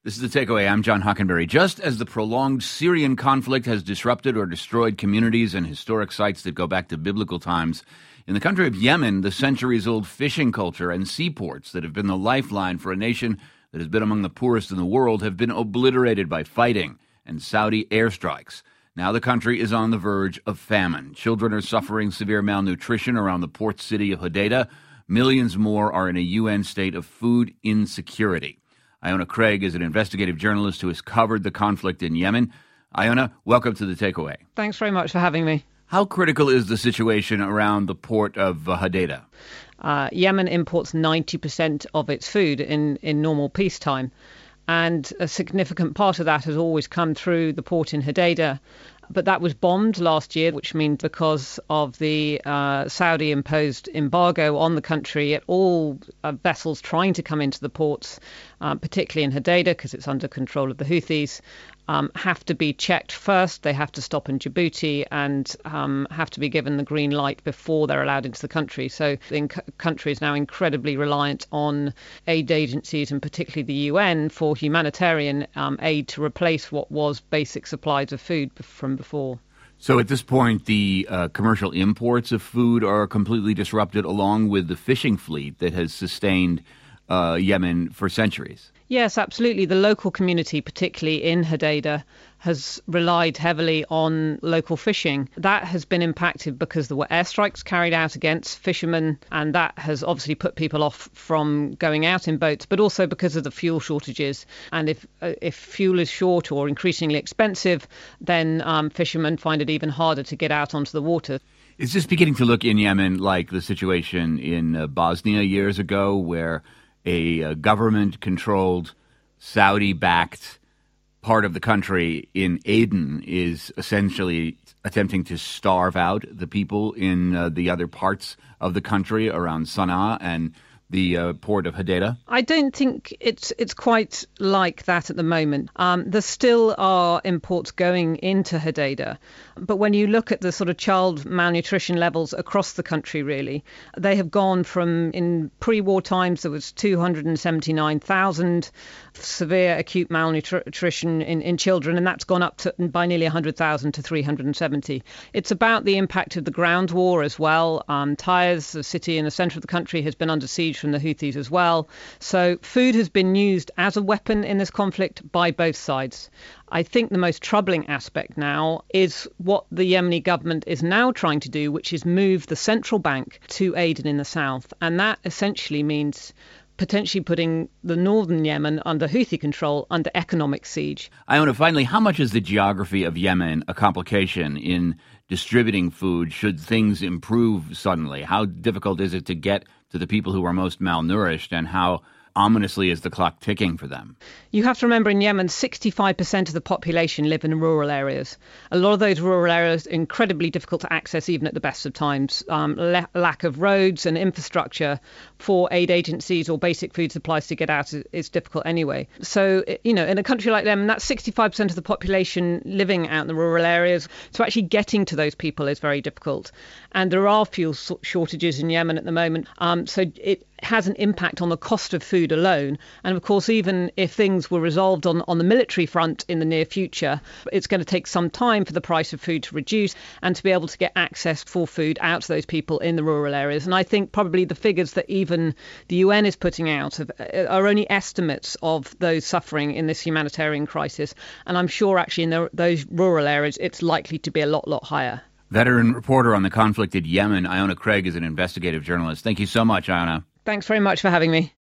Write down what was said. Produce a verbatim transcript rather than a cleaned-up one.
This is The Takeaway. I'm John Hockenberry. Just as the prolonged Syrian conflict has disrupted or destroyed communities and historic sites that go back to biblical times, in the country of Yemen, the centuries-old fishing culture and seaports that have been the lifeline for a nation that has been among the poorest in the world have been obliterated by fighting and Saudi airstrikes. Now the country is on the verge of famine. Children are suffering severe malnutrition around the port city of Hodeidah. Millions more are in a U N state of food insecurity. Iona Craig is an investigative journalist who has covered the conflict in Yemen. Iona, welcome to The Takeaway. Thanks very much for having me. How critical is the situation around the port of uh, Hodeidah? Uh, Yemen imports ninety percent of its food in, in normal peacetime. And a significant part of that has always come through the port in Hodeidah. But that was bombed last year, which means because of the uh, Saudi-imposed embargo on the country, all uh, vessels trying to come into the ports, uh, particularly in Hodeidah, because it's under control of the Houthis, um, have to be checked first. They have to stop in Djibouti and um, have to be given the green light before they're allowed into the country. So the c- country is now incredibly reliant on aid agencies, and particularly the U N, for humanitarian um, aid to replace what was basic supplies of food from before. So at this point, the uh, commercial imports of food are completely disrupted, along with the fishing fleet that has sustained uh, Yemen for centuries. Yes, absolutely. The local community, particularly in Hodeidah, has relied heavily on local fishing. That has been impacted because there were airstrikes carried out against fishermen, and that has obviously put people off from going out in boats, but also because of the fuel shortages. And if uh, if fuel is short or increasingly expensive, then um, fishermen find it even harder to get out onto the water. Is this beginning to look in Yemen like the situation in uh, Bosnia years ago, where a uh, government-controlled, Saudi-backed part of the country in Aden is essentially attempting to starve out the people in uh, the other parts of the country around Sana'a and the uh, port of Hodeidah? I don't think it's it's quite like that at the moment. Um, there still are imports going into Hodeidah, but when you look at the sort of child malnutrition levels across the country, really, they have gone from, in pre-war times, there was two hundred seventy-nine thousand severe acute malnutrition in, in children, and that's gone up to by nearly one hundred thousand to three hundred seventy. It's about the impact of the ground war as well. Um, Taiz, the city in the centre of the country, has been under siege from the Houthis as well. So food has been used as a weapon in this conflict by both sides. I think the most troubling aspect now is what the Yemeni government is now trying to do, which is move the central bank to Aden in the south. And that essentially means potentially putting the northern Yemen under Houthi control, under economic siege. Iona, finally, how much is the geography of Yemen a complication in distributing food should things improve suddenly? How difficult is it to get to the people who are most malnourished, and how ominously is the clock ticking for them? You have to remember, in Yemen, sixty-five percent of the population live in rural areas. A lot of those rural areas are incredibly difficult to access, even at the best of times. Um, le- lack of roads and infrastructure for aid agencies or basic food supplies to get out is, is difficult anyway. So, you know, in a country like Yemen, that's sixty-five percent of the population living out in the rural areas. So actually getting to those people is very difficult. And there are fuel shortages in Yemen at the moment. Um, so it has an impact on the cost of food alone. And of course, even if things were resolved on, on the military front in the near future, it's going to take some time for the price of food to reduce and to be able to get access for food out to those people in the rural areas. And I think probably the figures that even the U N is putting out of, are only estimates of those suffering in this humanitarian crisis. And I'm sure actually in the, those rural areas, it's likely to be a lot, lot higher. Veteran reporter on the conflict in Yemen, Iona Craig, is an investigative journalist. Thank you so much, Iona. Thanks very much for having me.